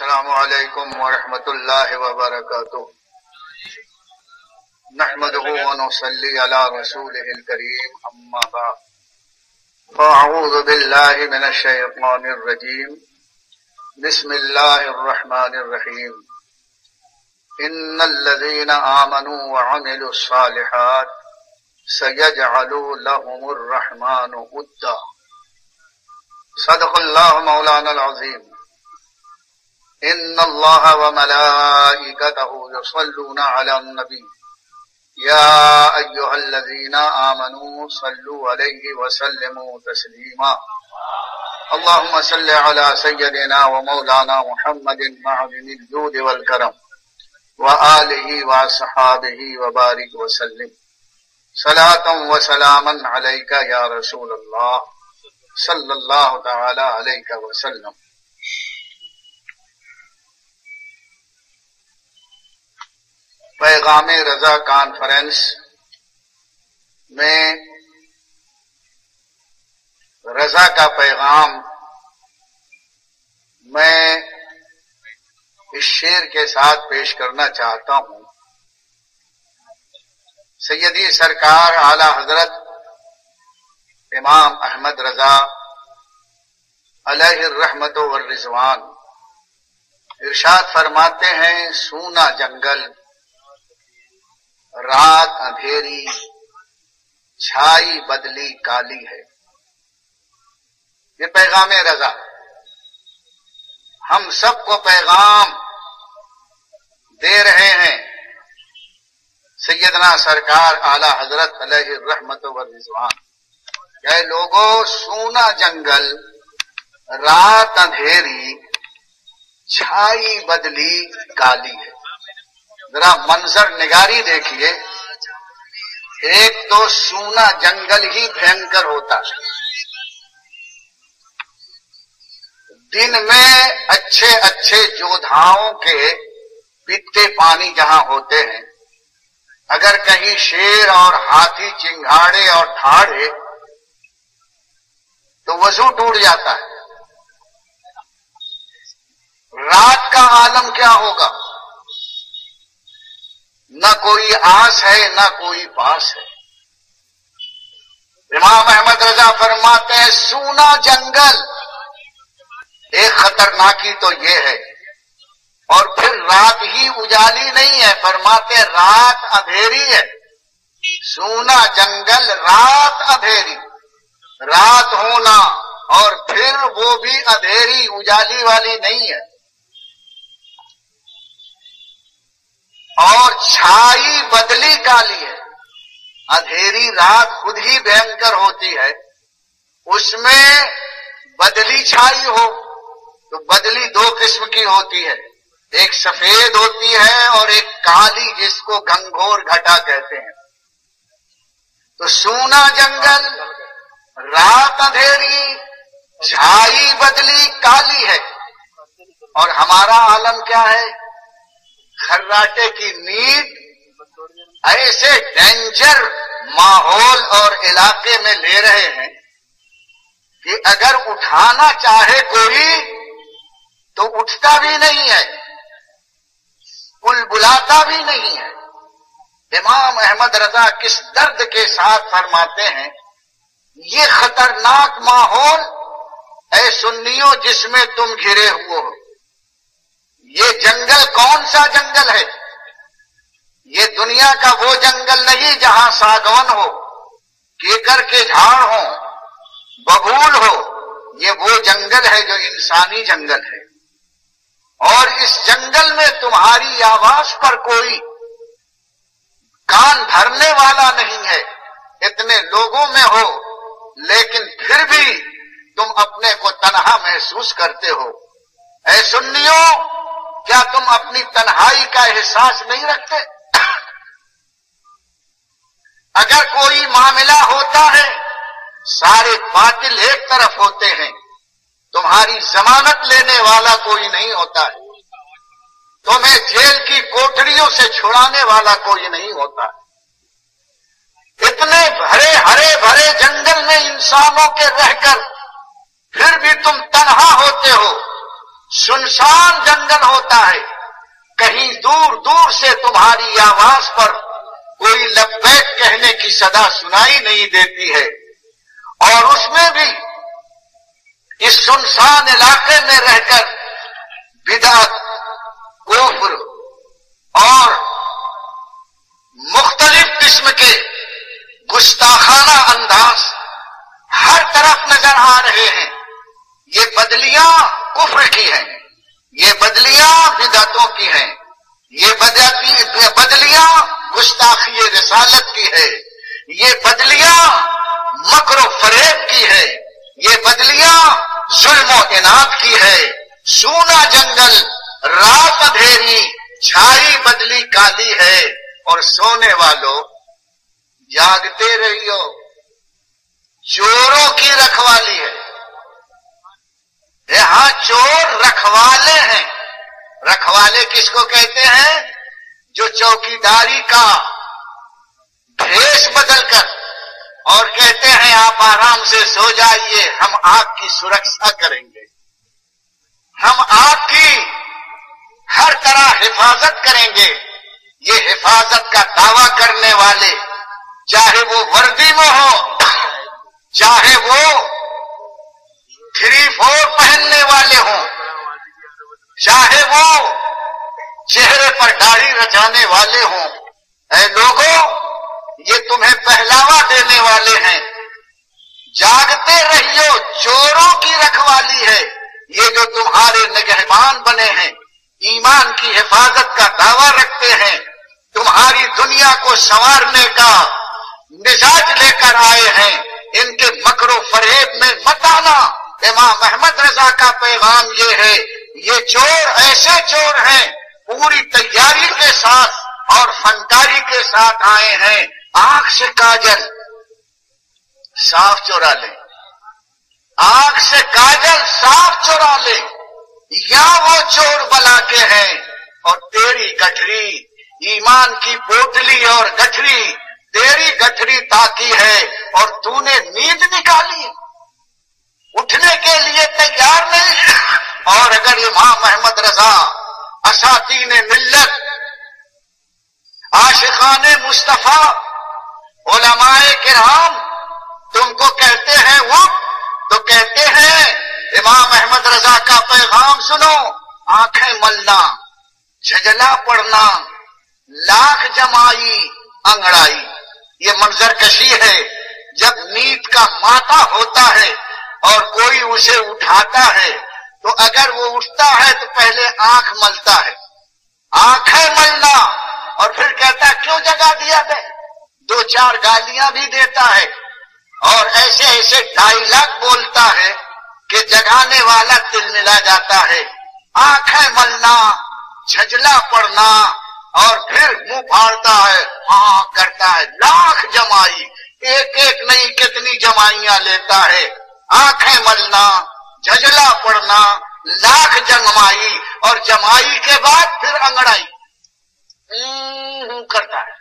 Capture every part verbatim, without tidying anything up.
السلام علیکم ورحمۃ اللہ وبرکاتہ نحمده ونصلي على رسوله الكريم اما بعد فاعوذ بالله من الشیطان الرجیم بسم اللہ الرحمن الرحیم ان الذين آمنوا وعملوا الصالحات سيجعل لهم الرحمن ودا صدق اللہ مولانا العظیم ان اللہ وملائکتہ یصلون علی النبی یا ایہا الذین آمنوا صلوا علیہ وسلموا تسلیما اللہم صل علی سیدنا ومولانا محمد معدن الجود والکرم وآلہ وصحابہ وبارک وسلم صلاۃ وسلاما علیک یا رسول اللہ صلی اللہ تعالی علیہ وسلم۔ پیغام رضا کانفرنس میں رضا کا پیغام میں اس شعر کے ساتھ پیش کرنا چاہتا ہوں۔ سیدی سرکار اعلی حضرت امام احمد رضا علیہ الرحمت والرضوان ارشاد فرماتے ہیں، سونا جنگل رات اندھیری چھائی بدلی کالی ہے۔ یہ پیغام رضا ہم سب کو پیغام دے رہے ہیں سیدنا سرکار اعلی حضرت علیہ الرحمت والرضوان۔ اے لوگو، سونا جنگل رات اندھیری چھائی بدلی کالی ہے۔ ذرا منظر نگاری دیکھیے، ایک تو سونا جنگل ہی بھینکر ہوتا ہے، دن میں اچھے اچھے جودھاؤں کے پیتے پانی جہاں ہوتے ہیں، اگر کہیں شیر اور ہاتھی چنگاڑے اور ٹھاڑے تو وضو ٹوٹ جاتا ہے۔ رات کا عالم کیا ہوگا؟ نہ کوئی آس ہے نہ کوئی پاس ہے۔ امام احمد رضا فرماتے ہیں، سونا جنگل، ایک خطرناکی تو یہ ہے، اور پھر رات ہی اجالی نہیں ہے، فرماتے رات اندھیری ہے۔ سونا جنگل رات اندھیری، رات ہونا اور پھر وہ بھی اندھیری اجالی والی نہیں ہے۔ اور چھائی بدلی کالی ہے۔ اندھیری رات خود ہی بھینکر ہوتی ہے، اس میں بدلی چھائی ہو تو بدلی دو قسم کی ہوتی ہے، ایک سفید ہوتی ہے اور ایک کالی جس کو گھنگھور گھٹا کہتے ہیں۔ تو سونا جنگل رات اندھیری چھائی بدلی کالی ہے، اور ہمارا عالم کیا ہے؟ خراٹے کی نیند ایسے ڈینجر ماحول اور علاقے میں لے رہے ہیں کہ اگر اٹھانا چاہے کوئی تو اٹھتا بھی نہیں ہے، بل بلاتا بھی نہیں ہے۔ امام احمد رضا کس درد کے ساتھ فرماتے ہیں، یہ خطرناک ماحول اے سنیوں جس میں تم گھرے ہوئے ہو، یہ جنگل کون سا جنگل ہے؟ یہ دنیا کا وہ جنگل نہیں جہاں ساگون ہو، کیکر کے جھاڑ ہوں، ببول ہو۔ یہ وہ جنگل ہے جو انسانی جنگل ہے، اور اس جنگل میں تمہاری آواز پر کوئی کان دھرنے والا نہیں ہے۔ اتنے لوگوں میں ہو لیکن پھر بھی تم اپنے کو تنہا محسوس کرتے ہو۔ اے سنیوں، کیا تم اپنی تنہائی کا احساس نہیں رکھتے؟ اگر کوئی معاملہ ہوتا ہے، سارے باطل ایک طرف ہوتے ہیں، تمہاری ضمانت لینے والا کوئی نہیں ہوتا ہے، تمہیں جیل کی کوٹڑیوں سے چھڑانے والا کوئی نہیں ہوتا ہے۔ اتنے بھرے ہرے بھرے جنگل میں انسانوں کے رہ کر پھر بھی تم تنہا ہوتے ہو، सुनसान जंगल होता है, कहीं दूर दूर से तुम्हारी आवाज पर कोई लब्बैक कहने की सदा सुनाई नहीं देती है। और उसमें भी इस सुनसान इलाके में रहकर बिदअत, कुफ्र और मुख्तलिफ किस्म के गुस्ताखाना अंदाज हर तरफ नजर आ रहे हैं। ये बदलियां कुफ्र की हैं, ये बदलियां बिदअतों की हैं, ये बदलियां गुस्ताखी रिसालत की है, ये बदलियां मक्र फरेब की है, ये बदलियां जुल्म और इनाद की है। सूना जंगल, रात अंधेरी, छाई बदली काली है, और सोने वालों जागते रहियो, चोरों की रखवाली है। यहां चोर रखवाले हैं। रखवाले किसको कहते हैं? जो चौकीदारी का भेष बदलकर और कहते हैं आप आराम से सो जाइए, हम आपकी सुरक्षा करेंगे, हम आपकी हर तरह हिफाजत करेंगे। ये हिफाजत का दावा करने वाले, चाहे वो वर्दी में हो, चाहे वो थ्री फोर पहनने वाले हों, चाहे वो चेहरे पर दाढ़ी रचाने वाले हों, ऐ लोगों, ये तुम्हें पहलावा देने वाले हैं। जागते रहियो, चोरों की रखवाली है। ये जो तुम्हारे निगहबान बने हैं, ईमान की हिफाजत का दावा रखते हैं, तुम्हारी दुनिया को संवारने का मिजाज लेकर आए हैं, इनके मकरो फरेब में मत आना। इमाम अहमद रजा का पैगाम ये है, ये चोर ऐसे चोर हैं, पूरी तैयारी के साथ और फनकारी के साथ आए हैं। आंख से काजल साफ चुरा ले, आंख से काजल साफ चुरा ले, या वो चोर बला के हैं। और तेरी गठरी, ईमान की पोटली और गठरी, तेरी गठरी ताकी है और तूने नींद निकाली, उठने के लिए तैयार नहीं। और अगर इमाम अहमद रजा, असातीन मिल्लत, आशिकाने मुस्तफा, उलमाए किराम तुमको कहते हैं उठ, तो कहते हैं इमाम अहमद रजा का पैगाम सुनो। आंखें मलना, झजला पड़ना, लाख जमाई अंगड़ाई, ये मंजर कशी है। जब नींद का माता होता है और कोई उसे उठाता है, तो अगर वो उठता है तो पहले आंख मलता है, आंखें मलना, और फिर कहता है क्यों जगा दिया बे, दो चार गालियां भी देता है और ऐसे ऐसे डायलॉग बोलता है कि जगाने वाला तिलमिला जाता है। आंखें मलना, झजला पड़ना, और फिर मुंह फाड़ता है, हाँ करता है, लाख जमाई, एक एक नहीं कितनी जमाइयां लेता है। आंखें मलना, झजला पड़ना, लाख जमाई, और जमाई के बाद फिर अंगड़ाई करता है।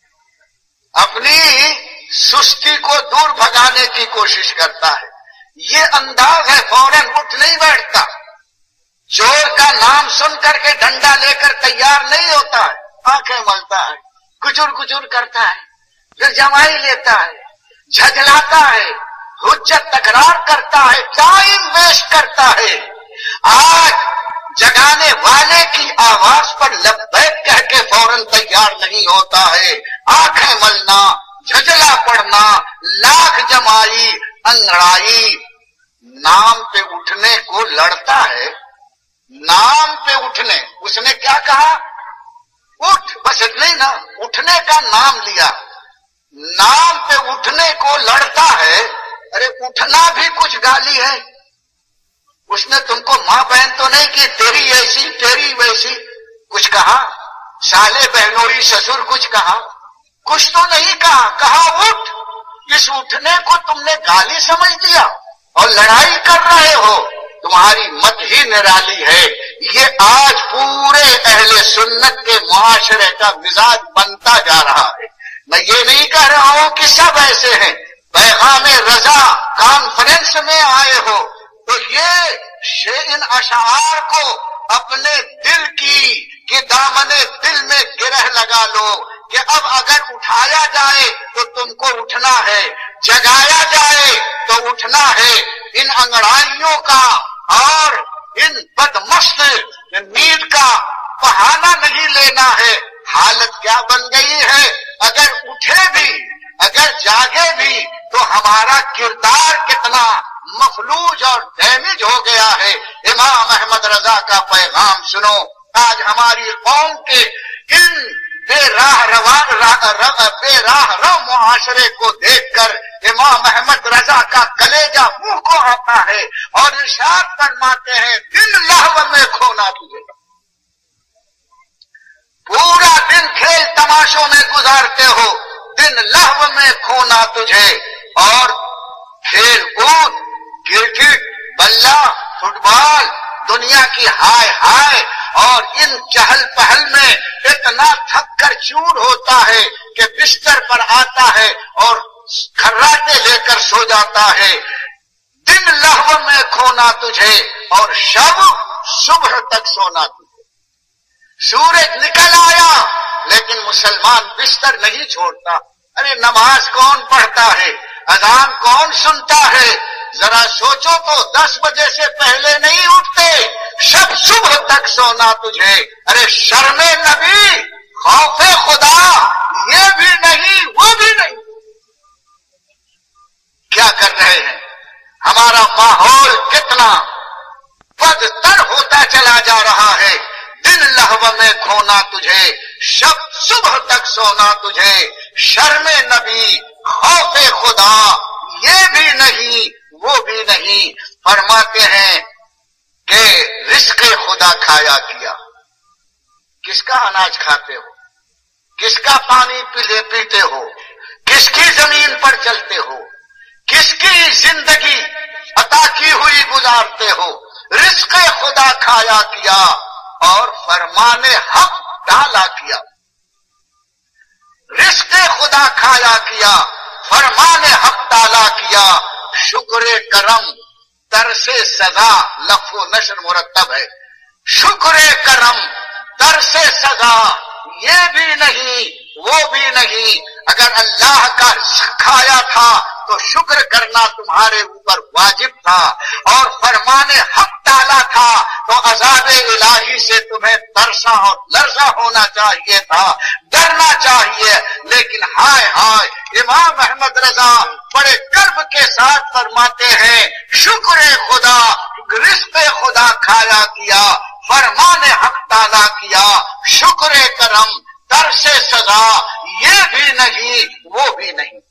अपनी सुस्ती को दूर भगाने की कोशिश करता है। ये अंदाज है, फौरन उठ नहीं बैठता। चोर का नाम सुन करके डंडा लेकर तैयार नहीं होता है, आंखें मलता है, कुचुर कुचुर करता है, फिर जमाई लेता है, झजलाता है, हुज्जत तकरार करता है, टाइम वेस्ट करता है। आज जगाने वाले की आवाज पर लब्बैक कह के फौरन तैयार नहीं होता है। आंखें मलना, झजला पड़ना, लाख जमाई अंगड़ाई, नाम पे उठने को लड़ता है। नाम पे उठने, उसने क्या कहा? उठ, बस इतना ही ना, उठने का नाम लिया, नाम पे उठने को लड़ता है। अरे उठना भी कुछ गाली है। उसने तुमको मां बहन तो नहीं की, तेरी ऐसी तेरी वैसी कुछ कहा, साले बहनोई ससुर कुछ कहा, कुछ तो नहीं कहा, कहा उठ। इस उठने को तुमने गाली समझ लिया और लड़ाई कर रहे हो, तुम्हारी मत ही निराली है। ये आज पूरे अहले सुन्नत के मुआशरे का मिजाज बनता जा रहा है। मैं ये नहीं कह रहा हूं कि सब ऐसे हैं। पैगाम रजा कॉन्फ्रेंस में आए हो तो ये इन अशार को اپنے دل کی کہ دامنے دل میں گرہ لگا لو کہ اب اگر اٹھایا جائے تو تم کو اٹھنا ہے، جگایا جائے تو اٹھنا ہے، ان انگڑائیوں کا اور ان بدمست نیند کا بہانہ نہیں لینا ہے۔ حالت کیا بن گئی ہے، اگر اٹھے بھی اگر جاگے بھی تو ہمارا کردار کتنا مفلوج اور ڈیمیج ہو گیا ہے۔ امام احمد رضا کا پیغام سنو، آج ہماری قوم کے ان بے راہ روا بے راہ رو معاشرے کو دیکھ کر امام احمد رضا کا کلیجہ منہ کو آتا ہے اور ارشاد فرماتے ہیں دن لہو میں کھونا تجھے، پورا دن کھیل تماشوں میں گزارتے ہو، دن لہو میں کھونا تجھے، اور کھیل کود کرکٹ بلہ فٹ بال دنیا کی ہائے ہائے اور ان چہل پہل میں اتنا تھک کر چور ہوتا ہے کہ بستر پر آتا ہے اور کھراٹے لے کر سو جاتا ہے۔ دن لہو میں کھونا تجھے اور شب صبح تک سونا تجھے۔ سورج نکل آیا لیکن مسلمان بستر نہیں چھوڑتا۔ ارے نماز کون پڑھتا ہے، اذان کون سنتا ہے، ذرا سوچو تو دس بجے سے پہلے نہیں اٹھتے، شب صبح تک سونا تجھے۔ ارے شرم نبی، خوف خدا، یہ بھی نہیں وہ بھی نہیں، کیا کر رہے ہیں؟ ہمارا ماحول کتنا بدتر ہوتا چلا جا رہا ہے۔ دن لہو میں کھونا تجھے، شب صبح تک سونا تجھے، شرم نبی خوف خدا یہ بھی نہیں وہ بھی نہیں۔ فرماتے ہیں کہ رزق خدا کھایا کیا، کس کا اناج کھاتے ہو، کس کا پانی پیلے پیتے ہو، کس کی زمین پر چلتے ہو، کس کی زندگی عطا کی ہوئی گزارتے ہو۔ رزق خدا کھایا کیا اور فرمان حق ڈالا کیا، رزق خدا کھایا کیا، فرمان حق ڈالا کیا، شکر کرم ترس سزا، لفظ و نشر مرتب ہے، شکر کرم ترس سزا یہ بھی نہیں وہ بھی نہیں۔ اگر اللہ کا رزق کھایا تھا تو شکر کرنا تمہارے اوپر واجب تھا، اور فرمان حق ڈالا تھا تو عذاب الہی سے تمہیں ترسا اور لرزا ہونا چاہیے تھا، ڈرنا چاہیے۔ لیکن ہائے ہائے، امام احمد رضا بڑے کرب کے ساتھ فرماتے ہیں شکر خدا، رزق خدا کھایا کیا، فرمان حق ڈالا کیا، شکر کرم ترس سزا یہ بھی نہیں وہ بھی نہیں۔